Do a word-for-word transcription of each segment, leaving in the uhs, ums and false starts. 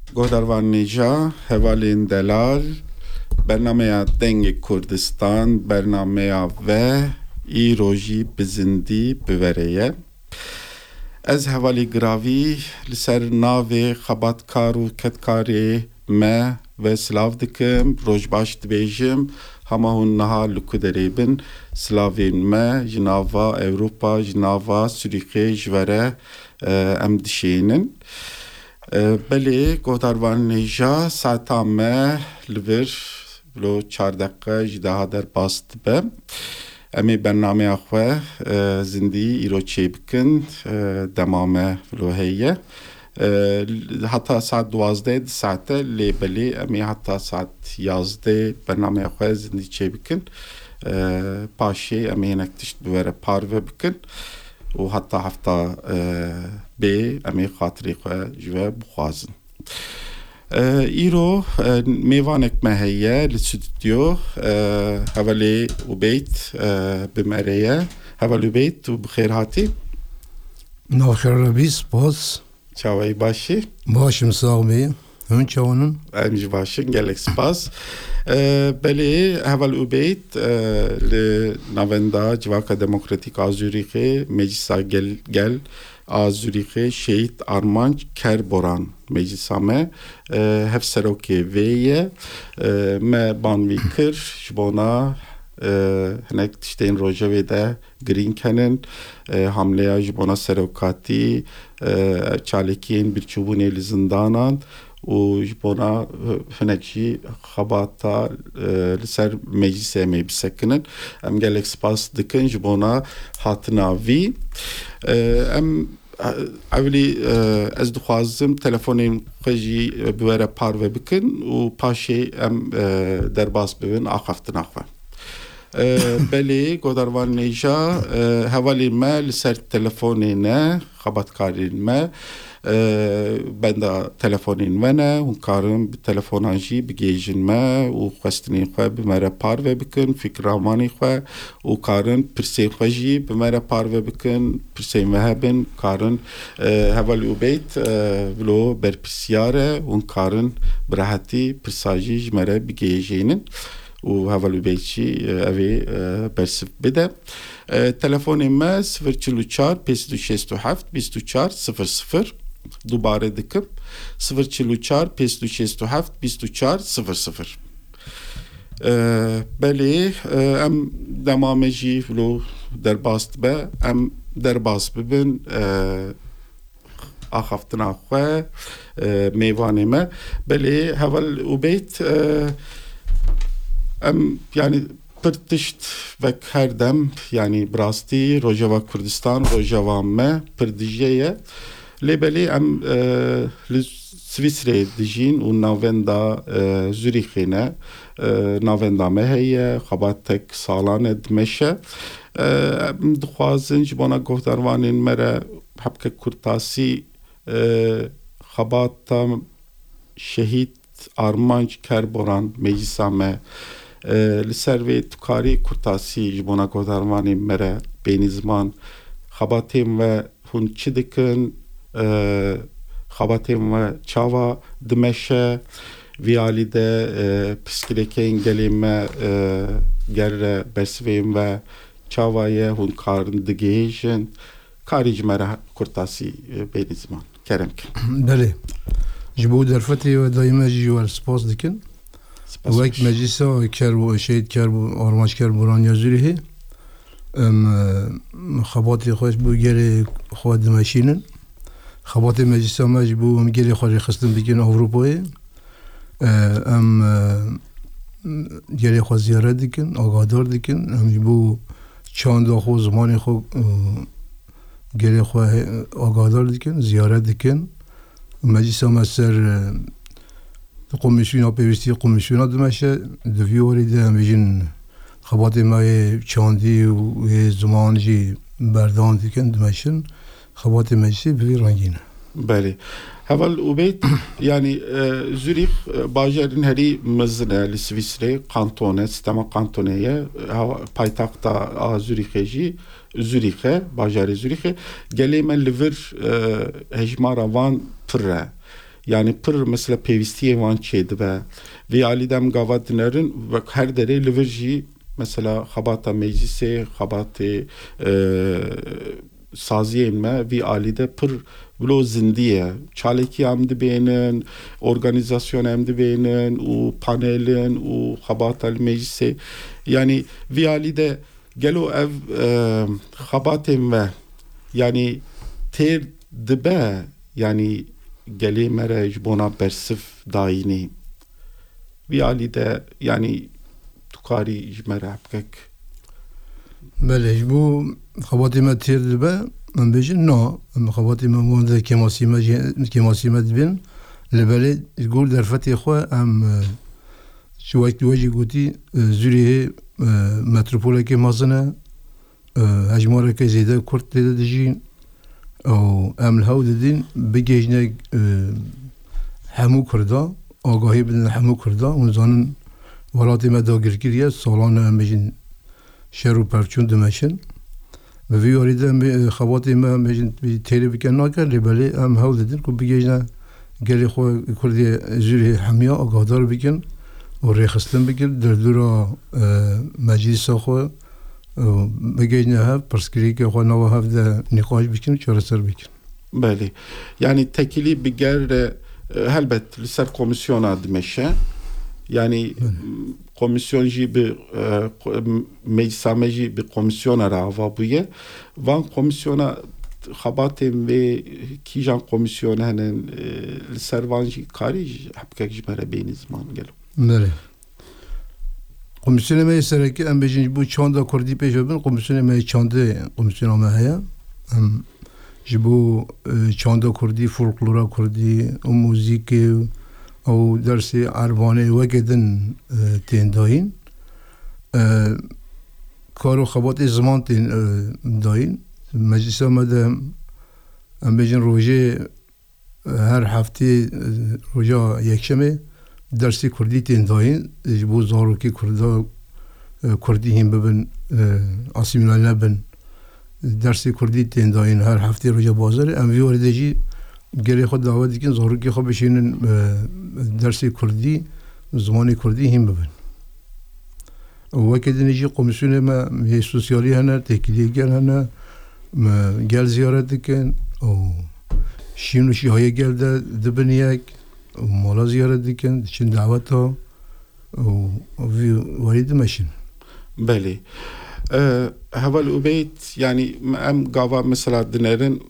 گهدروانیجا هوالین دلال برنامه دنگ کردستان برنامه و ایروژی بزندی بوریه از هوالی گراوی لسر ناوی خباتکار و کتکاری ما و سلاو دکم روش باش دبیجم همه هون نها لکودریبن سلاوین ما جناوا اوروپا جناوا سوریقی جوره ام دشینن بله گهدروانیجا ساعتا ما لور لو چار دقیقه جده در باست به امی برنامه اخوه زندی ایرو چی بکن دمامه لو هیه حتی ساعت دوازده ساعته لی بلی امی حتی ساعت یازده برنامه اخوه زندی چی بکن پاشی امی نکتشت بوره پاروه بکن و حتی هفته بی امی خاطری خواه جوه بخوازن ایرو میوانک مهیه لستودیو هوالی و بیت بمریه هوالی و بیت و بخیر هاتی ناخر ربیس باز چاوی باشی باشم ساقمی هون چاونن امج باشین گلک سپاس بله هوالی و بیت لنواندا جواکا دموکراتیک آزوریخی مجلسا گل گل آزوریخی شهید آرمانج کربوران مجلسامه هف سروکی ویه ما بانوی کر جبونا هنک تشتین روژه ده گرین کنن حمله جبونا سروکاتی چالکین برچوبونه لزندانان و جبونا هنکشی خباتا لسر مجلسه می بسکنن ام گلک سپاس دکن جبونا هاتنا وی ام اولی از دخوازم تلفنیم خجی بوره پارو بکن و پاشی ام در باس ببین آخفت نخواه بله گودروان نیجا حوالی ما لسر تلفونی نه خباتکارین ما بنده تلفونین ونه و کارم به تلفونانجی بگیجن ما و خواستنی خواه بمره پارو بکن فکرامانی خواه و کارن پرسی خوشی بمره پارو بکن پرسی مهبن کارن حوالی و بیت ولو بر پرسیاره و کارن براحتی پرساجی جمره بگیجینن و حوالی بیتشی اوی برسف بده تلفون ما صفر چلو چار پیست و شست و هفت بیست و چار صفر صفر دوباره دکم صفر چلو چار پیست و شست و هفت بیست و چار صفر صفر بله ام دمامجی ولو در باست به ام در باست ببین آخفتنا خواه میوانه ما بله حوال و بیت ام yani pırtışt ve kerdem yani brasti Rojava Kurdistan Rojava me pırdijeye lebeli em li Svisre dijin u navenda Zürichine navenda me heye xabatek salan edmeşe em dixwazin ji bona guhdarvanên me re hebke kurtasî xabata şehîd Armanc Kerboran meclisa me لسر و تکاری کرتاسی جبونا گودرمانی مره بین زمان خباتیم و هون چی دکن خباتیم و چاوا دمشه ویالی ده پسکیلکه انگلیم گر برسویم و چاوایه هون کارن دگیجن کاری جمره کرتاسی بین زمان کرم کن بله جبو درفتی و دایمه جیوار سپاس دکن وقت مجلس کربو شهید کربو آرمانج کربوران یازوریه ام خباتی خوش بو گری خود ماشینن خباتی مجلس ماج بو ام گری خود خستم بگن اروپایی ام گری خود زیارت دکن آگادار دکن ام بو چند خو زمانی خو گری خود آگادار دکن زیارت دکن مجلس ما سر قومشونا پیوستی قومشونا دمشه دویوری ده میجن خبات مای چاندی و زمانجی بردان دیکن دمشن خبات مجلسی بوی رنگینه بله هول وبيت يعني زوريخ باجرين هري مزنة لسويسري قانتونة سيستما قانتونية بايتاقتا زوريخيجي زوريخه باجاري زوريخه قالي من لفر هجمارا وان برا yani pır mesela pevîstiye van çêdibe vê alî dem gava dinerin ve her derê li vir jî mesela xebata meclisê xebatê saziyên me vî alî de pır bilo zindî ye. Çalekî em dibênin, organizasyon em dibênin û panelin û xebata li meclisê. Yani vî alî de gelo ev xebatên ve yani têr dibe yani gelê me re ji bona bersif dayînê. Vî alî de yani tu karî ji me re hepkek. Belê ji bo xebatê me têr dibe em bêjin na em xebatê me wan de kemasî me kemasî me dibin li belê ji gor derfetê xwe em ji wek we jî gotî Zûrîhê metropolekê mezin e hejmareke zêde Kurd têde dijîn û em li hewl didin bigêjine hemû Kurda agahî bidin hemû Kurda hûn zanin welatê me dagirkiriye salan em bêjin şer û pevçûn dimeşin ve vî warî de em xebatê me em bêjin têrê bikin nake lê belê em hewl didin ku bigêjine gelê xwe Kurdiyê Zûrîhê hemiya agahdar bikin û rêxistin bikin derdora meclîsa xwe bigêjine hev pirsgirêkê xwe nava hev de nîqaş bikin û çareser bikin. Belê. Yani tekilî bi ger helbet li ser komisyona dimeşe. Yani komisyon jî bi meclisa me jî bi komisyona re ava bûye. Van komisyona xebatên vê kîjan komisyon henin li ser van jî karî hepkek ji me re bêhni ziman gelo. Belê. Komisyona me serekî em bêjin ji bo çanda Kurdî pêş bibin komisyona me çandê komisyona me heye. Em ji bo çanda Kurdî, folklora Kurdî û mûzîkê û dersê Ervanê wekê din tên dayîn. Kar û xebatê ziman tên dayîn. Meclisa me de em bêjin rojê her heftê roja yekşemê dersê Kurdî tên dayîn ji bo zarokê Kurda Kurdî hîn bibin asîmîle nebin dersê Kurdî tên dayîn her heftê roja bazarê em vî warî de jî gelê xwe davet dikin zarokê xwe bişînin dersê Kurdî zimanê Kurdî hîn bibin. Wekê dinê jî komisyonê me hê sosyalî hene têkiliyê gel hene gel ziyaret dikin û şîn û şîhayê gel de dibin yek û mala ziyaret dikin diçin daveta û vî warî dimeşin. Belê. Heval û beyt yani em gava mesela dinerin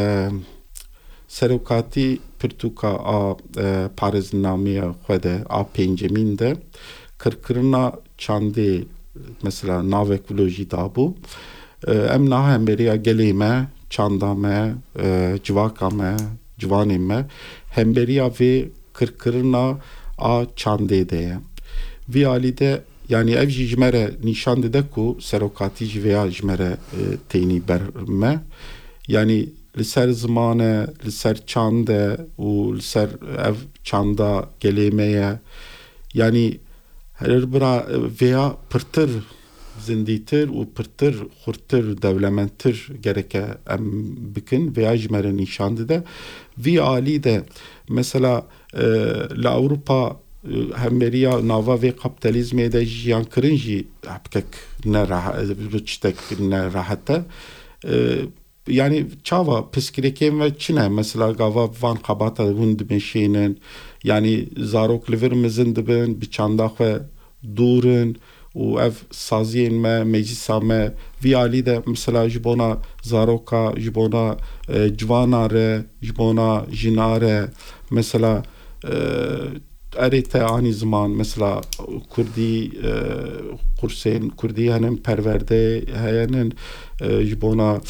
serokatî pirtûka a parêzinameya xwe de a pêncemîn de kirkirina çandê mesela navek vilo jî dabû. Em naha hembêriya gelê me, çanda me, civaka me, civanên me hembêriya vê kirkirina a çandê de ye. Vî alî de yani ev jî ji me re nîşan dide ku serokatî ji vêya ji me re tênî ber me. Yani li ser zimane, li ser çande û li ser ev çanda gelê me ye. Yani her bira vêya pirtir zindîtir û pirtir xurtir devlementtir gereke em bikin vêya ji me re nîşan dide. Vî alî de mesela li Awropa hembêriya nava vê kapitalizmê de jiyan kirin jî hepkek ne tiştek ne rahat e. Yani çava piskirêkên ve çi ne mesela gava van xebata hûn dimeşînin yani zarok li vir mizin dibin bi çanda xwe dûrin û ev saziyên me meclîsa me vî alî de mesela ji bona zaroka ji bona civana re ji bona jina re mesela erê te anî ziman mesela Kurdî kursên Kurdî henin perwerde heyenin ji bona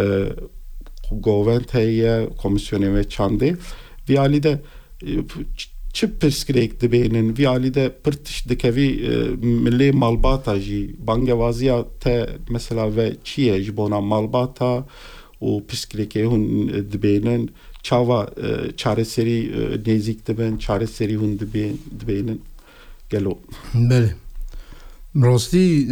govend heye komisyonê ve çandê vî alî de çi pirsgirêk dibênin vî alî de pir tişt dikevî millê malbata jî bangevaziya te mesela ve çi ye ji bona malbata û pirsgirêkê hûn dibênin çava çareserî nêzik dibin çareserî hûn dibênin gelo. Belê. Rastî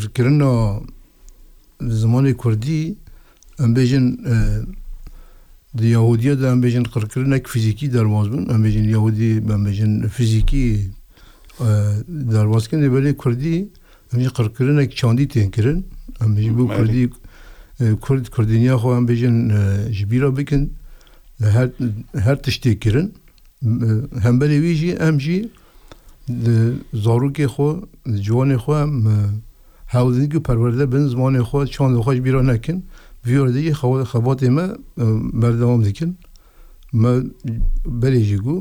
qirkirina zimanê Kurdî em bêjin Di Yahudiya da em bêjin qirkirinek fizîkî derbas bin. Em bêjin Yahudî, em bêjin fizîkî derbas kirin. Belê Kurdî em jî qirkirinek çandî tên kirin. Em bêjin bu Kurdî Kurd Kurdîniya xwe em bêjin ji bîra bikin. Her her tiştê kirin. Hemberê wî jî em jî zarokê xwe, ciwanê xwe em hewdî ku perwerde bin zimanê xwe çandê xwe ji bîra nekin. Vîyoredeyê xebatê me berdewam dikin. Me berê jî got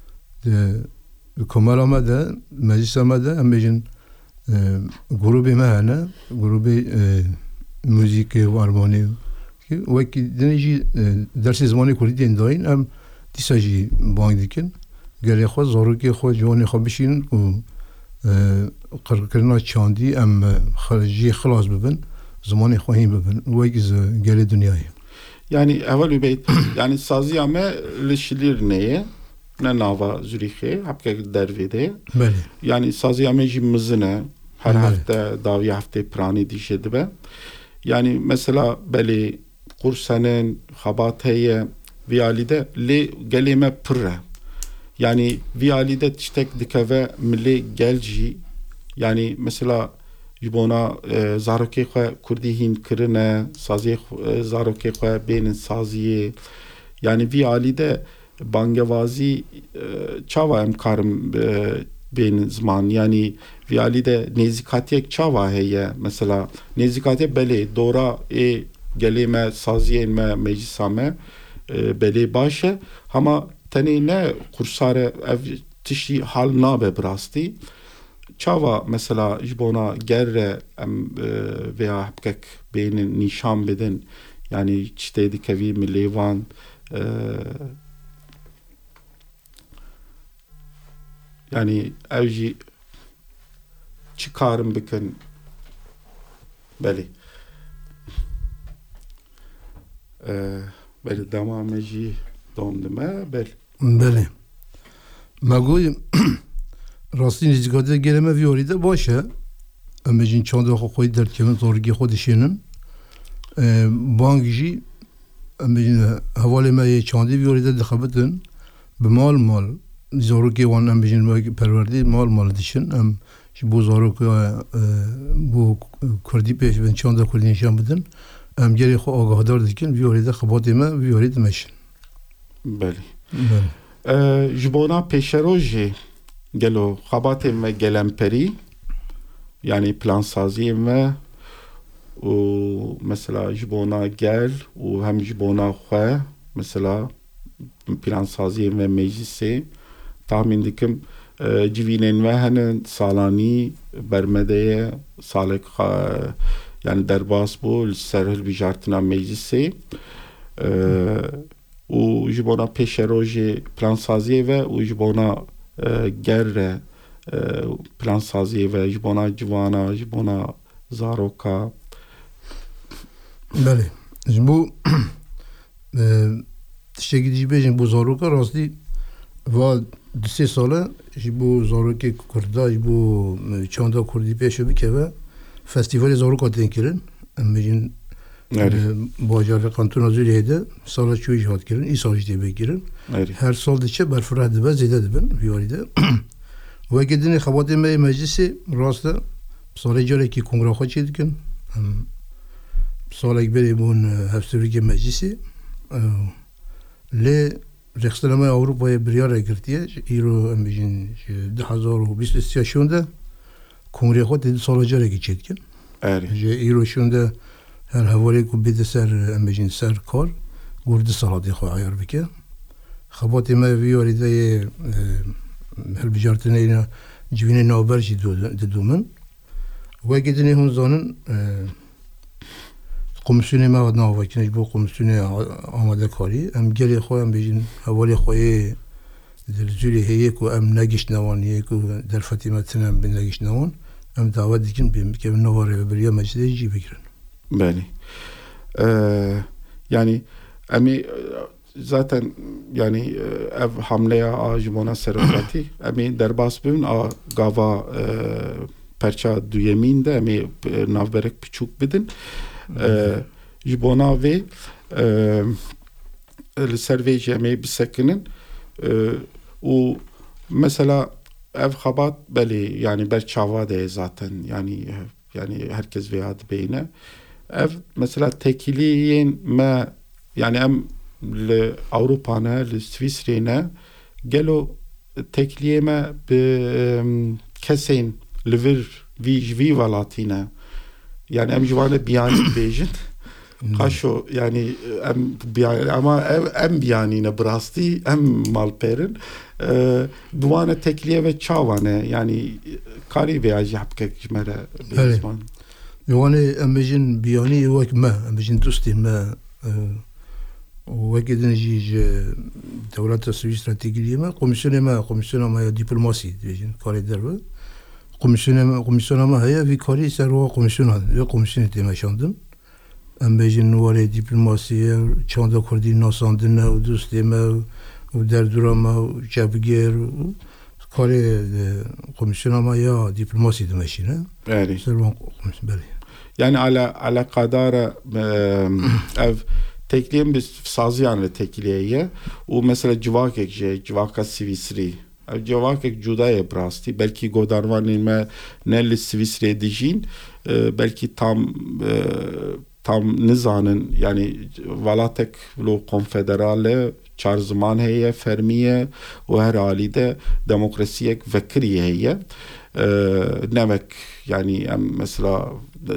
komera me de meclisa me de em bêjin grûpê me hene, grûpê müzîkê û armanî wekî dinê jî dersê zimanê Kurdî tên dayîn em dîsa jî bang dikin. Gelê xwe zarokê xwe ciwanê xwe bişînin û qirkirina çandî em jî xilas bibin. Zamanı xwahîn bibin wek ji gelê dunyayê. Yani evvel beyt yani saziya me li Şilîrneyê ne nava Zürîxê hepkek dervê de. Belê. Yani saziya me jî mizin e her hafte daviye hafte pranî dîşe dibe. Yani mesela belê qursenin xebateye vî alîde lê gelê me pir e. Yani vî alîde tiştek dikeve milê gel jî yani mesela Jibona zarokê xwe Kurdî hîn kirine, saziyê zarokê xwe bênin saziyê. Yani vî alîde bangevazî çawa em karim bênin ziman. Yani vî alîde nêzîkatiyek çawa heye. Mesela nêzîkatiyek belê dora ê gelê me, saziyên me, meclisa me belê baş e. Ama tenê ne kursare ev tiştî hal nabe bi rastî. Çava mesela jibona gerre em veya hepkek beynin nişan bedin yani çitê dikevî milêvan yani ev jî çi karin bikin belê belê demame jî dom dime belê Belê me goyim rastî nêzîkatiya gelê me vî orî de baş e. Em bêjin çanda xwe xwedî derkevin, zarokê xwe dişînin. Bang jî em bêjin hevalê me yê çandî vî orî de dixebitin. Bi mal mal zarokê wan em bêjin perwerdî mal mal dişin. Em ji bo zarokê bo Kurdî pêş bin çanda Kurdî nîşan bidin. Em gelê xwe agahdar dikin vî orî de xebatê me vî orî dimeşin. Belê. Belê. Ji bona pêşerojê gelo xebatê me gelemperî yani plansaziyê me û mesela ji bona gel û hem ji bona xwe mesela plansaziyê me meclisê tahmin dikim civînên me hene salanî bermedeye salek yani derbas bû li ser hilbijartina meclisê û ji bona pêşerojê plansaziyê ve û ji bona gerre plansaziyê ve ji bona civana ji bona zaroka. Belê. Ji bo tiştekî jî bêjin bo zaroka rastî va du sê sala ji bo zarokê Kurda ji bo çanda Kurdî pêşe bikeve festîvalê zaroka tên kirin. Em bêjin bajarê Kantona Zûriyê de sala çûyî jî hat kirin, îsal jî tê bêkirin. Her sal diçe berfireh dibe zêde dibin vî orî de. Wekî dinê xebatê me yê meclisê rast e salê carekî kongra xwe çê dikin. Salek berê bûn hevsevîrgê meclisê lê Rexstemaya Avrupayê biryarek girtiye îro em bêjin di hezar û bîst û sîya şûn de kongrê xwe tê sala carekî çê dikin. Ji îro şûn de her hevalê ku bêde ser em bêjin ser kar gur di salatê xwe ayar bike. Xebatê me vî orî de yê hilbijartinê civînê navber jî didomin. Wekî dinê hûn zanin komisyonê me hat navvekin ji bo komisyonê amadekarî em gelê xwe em bêjin hevalê xwe yê di Zûrî heye ku em negiştine wan yê ku derfetê me tune em bi negiştine wan em davet dikin pê bikevin nava rêveberiya meclisê jî bikirin. Belê. Yani emî zaten yani ev hamleya ji bona serokatî emî derbas bibin a gava perça duyemîn de emî navberek piçûk bidin. Ji bona vê serveje me bisekinin o mesela ev habat beli yani ber çava de zaten yani yani herkes veya beyne ev mesela tekiliyin me yani em le Avrupa'na le Svisre'ne gelo tekliyeme be kesin livir vi vi valatine yani em jivane biyani bejin kaşo yani em biyani ama em biyanine brasti em malperin duane tekliye ve çavane yani kari veya yapkek jmere bezman yani em bejin biyani vek me em bejin dosti me وكذا نجي دولة سويسرا تيجي ما كوميسيون ما كوميسيون ما هي دبلوماسي تيجي كاري درب كوميسيون ما كوميسيون ما هي في كاري سروا كوميسيون هذا كوميسيون تي ما شاندم أم بيجي نواري دبلوماسي شاندا كردي ناساندنا ودوستي ما ودردورا ما وجابجير كاري كوميسيون ما هي دبلوماسي تمشينا يعني سروا كوميسيون بالي يعني على على قدر أف tekliyem bir sazıyanla tekliyeye o mesela civakek je civaka Svisri civakek cudaya brasti belki godarvanın me nelli Svisri dijin belki tam tam nizanın yani valatek lo konfederale çar zaman heye fermiye o her halide demokrasiyek vekriye heye nemek yani mesela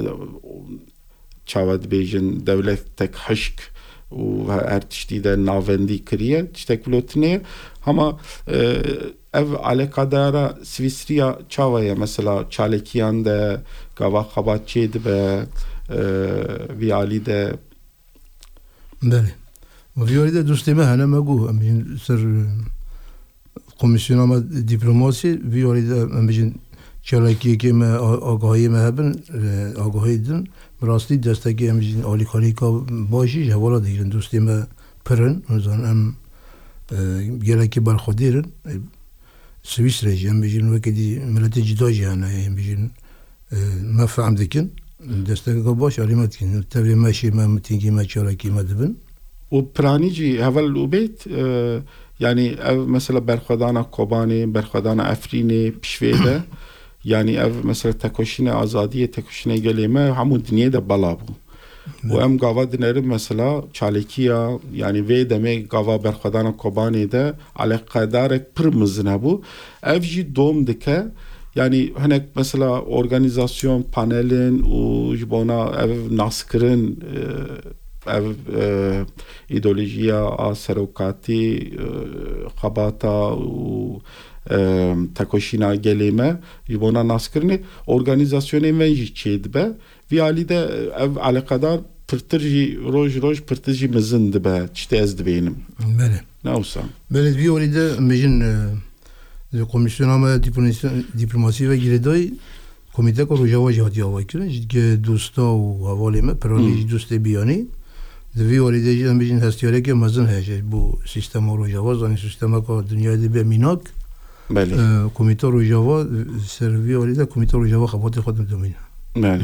çavad bejin devlet tek haşk و هر تشتی در ناوندی کریه تشتک بلوتنه هما ev alakadara Svisriya çavaya mesela Çalekiyan de gava xabatçıydı be viyali de beli viyali de dostime hana magu amin ser komisyonama diplomasi viyali de amin Çalekiye ki me agahi me hebben agahidin براستی دستگی همین آلیکاری که باشی جوالا دیگرن دوستی ما پرن مثلا هم گلکی برخودیرن سویس رژیم هم بیشتر وقتی ملت جدایی هنر هم بیشتر ما فهم دکن دستگی که باش علیمت کن تبی ماشی ما متینگی ما چالکی ما دبن و پرانیجی اول اوبیت yani ev mesela berxadana Kobani, berxadana Afrinê pişvede yani ev mesela tekoşine azadiye tekoşine geleme hamu dünya da bala bu. O em gava dinerim mesela Çalekiya yani ve demek gava berxadana Kobani'de alakadarek pırmızına bu. Ev ji dom dike yani hani mesela organizasyon panelin o jibona ev naskırın ev ideolojiya a serokati xabata u tekoşina geleme jibona naskırını organizasyonu venji çedbe viyali de ev alakadar pırtırji roj roj pırtırji mızındı be çite ezdi benim. Bele. Ne olsa. Bele viyali de mecin komisyonama diplomasi ve gireday komite ko rojava jihati hava kirin jidke dosta u havaleme peroni doste biyani Devi orada mecin hastiyare ki mazın hece bu sistem rojava zani sistema ko dünyada be minak Bele. Komite rojava servi orada komite rojava xabatı xodum domine. Bele.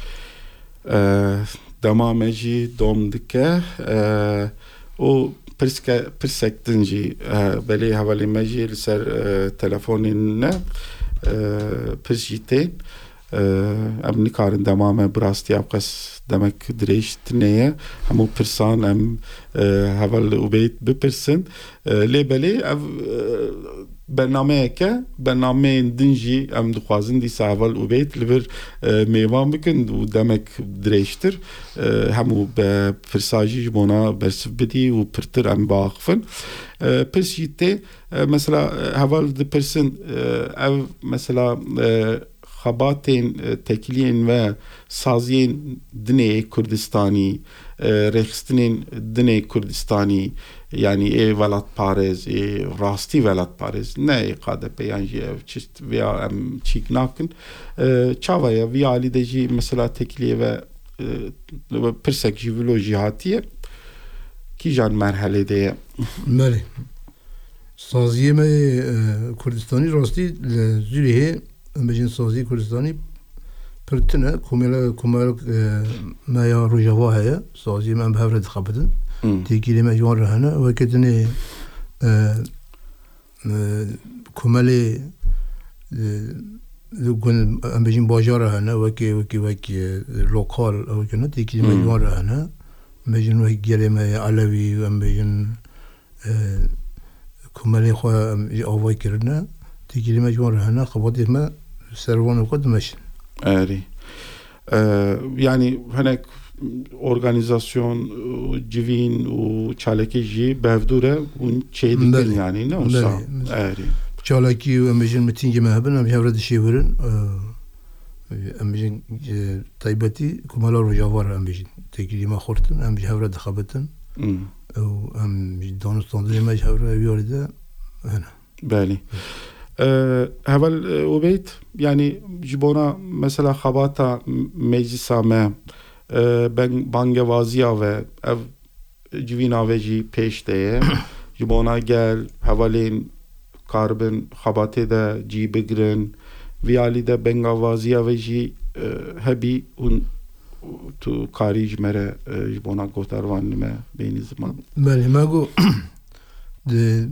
Damameci domdike o perske persektinci beli havali meci ser telefonine persjite em nikarin damame brasti yapkas demek direştineye hemu persan em haval ubeyt bipirsin lebeli ev bernameyeke bernameyên din jî em dixwazin dîsa heval û bêt li vir mêvan bikin û demek dirêjtir hemû be pirsa jî ji bona bersiv bidî û pirtir em biaxivin pirs jî tê mesela heval dipirsin ev mesela xebatên tekiliyên ve saziyên dinê Kurdistanî rêxistinên dinê Kurdistanî yani e velat parez e rasti velat parez ne e K D P yani çist veya em çik nakin çavaya viyali de jî mesela tekliye ve pirsek jî vilo jihatiye ki jan merhelede Beli. Saziye me Kurdistanî rastî Zürihê Mecin Sazi Kurdistanî Pirtine kumela kumela me ya rojava heye Saziye me em hevre dixebidin تيكي ما جوار هنا وكتني كمالي لكن أم بيجين باجارة هنا وكي وكي وكي لوكال أو كنا تيجي ما جوار هنا بيجين وكي جري ما علوي وأم بيجين كمالي خوا أوفي كرنا تيجي ما جوار هنا قبضي ما سروان وقدمش. أري يعني هناك organizasyon civin u çaleki bevdure un şeydikler yani ne olsa eri çaleki ve mecin metin gemahben am havra dişeverin amjin taybati kumalar rojavar amjin teklima khortun am havra dakhabetin o am donustan dema havra yolda hana bali hevel ubeyt yani jibona mesela khabata meclisame ben bangevaziya ve ev civina ve ji peşteye jibona gel havalin karbon khabate de ji bigrin viali de bangevaziya ve ji hebi un tu karij mere jibona gotarvan nime beyni zaman bali mago de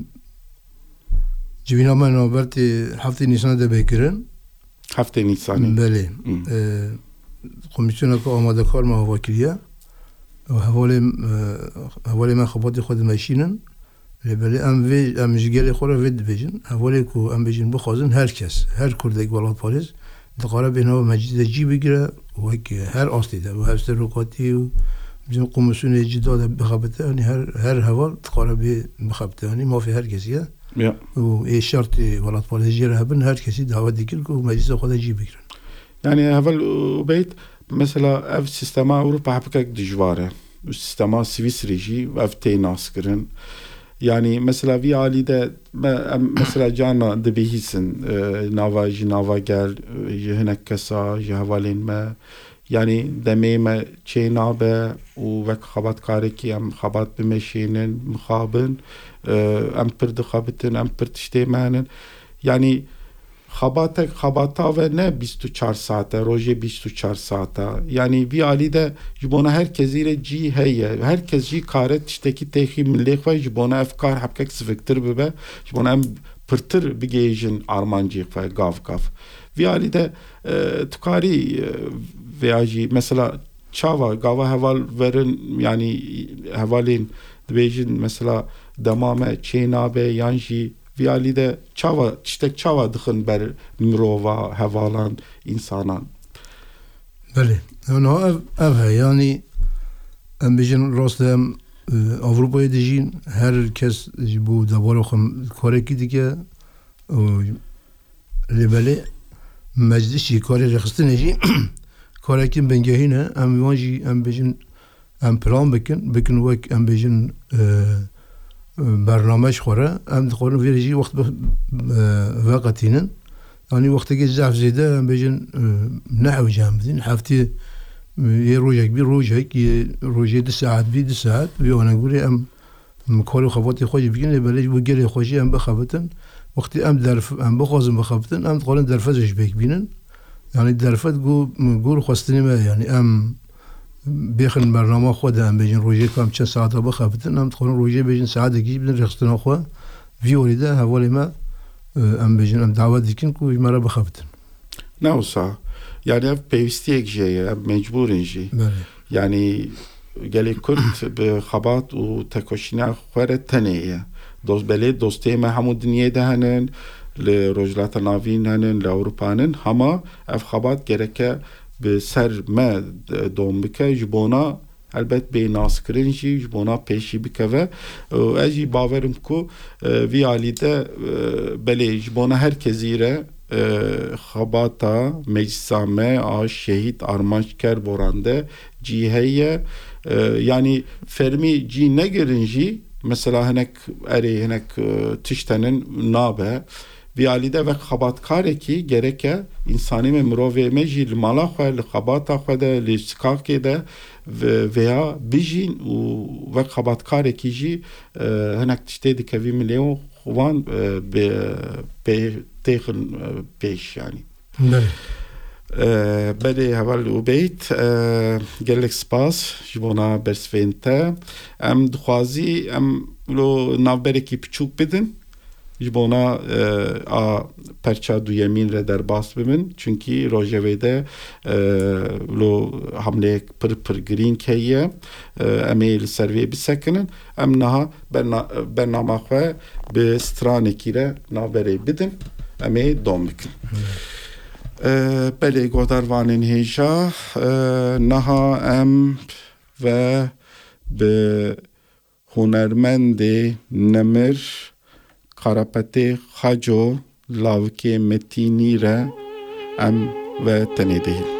civina man oberti hafte nisan de bekirin hafte nisan bali komisyona که آماده کار ما وکیلیه و حوالی حوالی من خباتی خود ماشینن لبلی ام وی ام جگری خوره وید بیشن حوالی کو ام بیشن بخوازن هر کس هر کرده که ولاد پاریس دقاره بینه و مجید جی بگیره و که هر آستی ده و هر سرکاتی و bizim komisyonu ciddi bakabete hani her her hava tıkara bakabete hani mafi herkesiye ya o e şartı valat polisiye haben herkesi davet edil ko meclise kodaci bikirin. Yani evvel beyt mesela ev sistema Avrupa hapkak dijvare. Sistema Svisreji ev teynas kirin. Yani mesela vi alide mesela cana debihisin nava ji nava gel hinek kesa ji havalin me yani demeyme çeynabe u vek xabat kareki em xabat bimeşinin mxabın em pirdi xabitin em pirtişteymenin yani xabata xabata ve ne بیست و چهار saate roje بیست و چهار saate yani bir alide jibona herkes ile ji heye herkes ji karet işteki tehi milli ve jibona efkar hapkek sviktir bebe jibona em pırtır bir gejin armancı ve gav gav bir alide tukari veya ji mesela çava gava heval verin yani hevalin dibejin mesela damame çeynabe yanji vialide çava çitek çava dıkın ber mirova havalan insanan. Beli. Ona ev ev yani em bijin rostem Avrupa'ya dijin herkes bu davarokım koreki dike lebeli meclisi kore rexistineji korekin bengehine em vanji em bijin em plan bekin bekin vek em bijin برنامج خوره ام دخون ویرجی وقت وقتینن یعنی وقتی که زعف زیده ام بیشن نحو جامدین هفته یه روزک بی روزک یه روزی دو ساعت بی دو ساعت بی آن گوری ام مکاری خواهی خوشی بگین لیبرج و گری خوشی ام بخوابتن وقتی ام درف ام بخوازم بخوابتن ام دخون درفتش بیک بینن یعنی درفت گو گور خواستنی ما یعنی ام بیخن برنامه خود هم بیشن روزی کام چند ساعت بخوابتن هم تخون روزی بیشن ساعت کی بدن رخصتنا خو ویولیده حوالی ما هم بیشن هم دعوت دیکن کو مرا بخوابتن نه olsa yani ev peyvisti ek jeye mecburin jey yani geli kurt be xabat u tekoşina xwere teneye dost bele dosteme hamu dünyada hanen le rojlata navin hanen le Avrupa'nın ama ev xabat gereke به سر ما دوم بکه جبونا البته به ناسکرینجی جبونا پیشی بکه و اجی باورم کو وی علیده بله جبونا هر کزیره خباتا مجسامه آش شهید armançker borande ciheye yani fermi ci ne girinci mesela henek eri henek tiştenin nabe vialide ve xabatkare ki gereke insani me mirove me jil mala xwe li xabata xwe de li skakê de veya bijin û ve xabatkare ki jî hinek tiştê dikevî milê wan têxin pêş yani. بله هول و بیت گلک سپاس جبونا برسفین تا ام دخوازی ام لو نافبرکی پچوک بدن جبونا a perça duyemin re derbas bimin çünkü rojevede lo hamle pır pır green keye emel serve bisekinin em naha bernama xwe bi stranekire navbere bidin emê dom bikin. Belê godarvanên hêja niha em ve bi hunermendê Nemir Karapetê Xaco lavkê Metînî re em ve tenê değil.